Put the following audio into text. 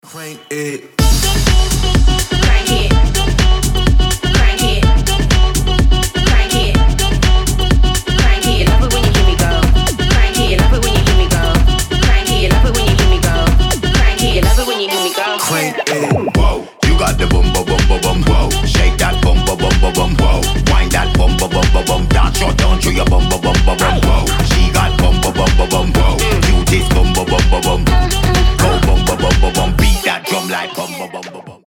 Crank it. Crank it. Crank it. Crank it. Crank it. Love it when you hear me go. Crank it. Love it when you hear me go. Crank it. Love it when you hear me go. Crank it. Love it when you hear me go. Crank it.